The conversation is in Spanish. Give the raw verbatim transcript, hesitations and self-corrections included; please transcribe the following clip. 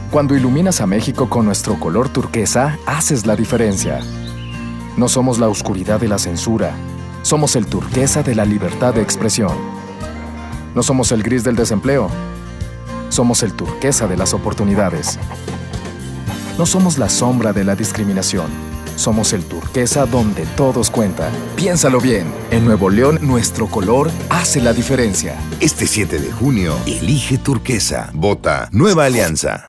Cuando iluminas a México con nuestro color turquesa, haces la diferencia. No somos la oscuridad de la censura, somos el turquesa de la libertad de expresión. No somos el gris del desempleo, somos el turquesa de las oportunidades. No somos la sombra de la discriminación, somos el turquesa donde todos cuentan. Piénsalo bien, en Nuevo León nuestro color hace la diferencia. Este siete de junio, elige turquesa. Vota Nueva Alianza.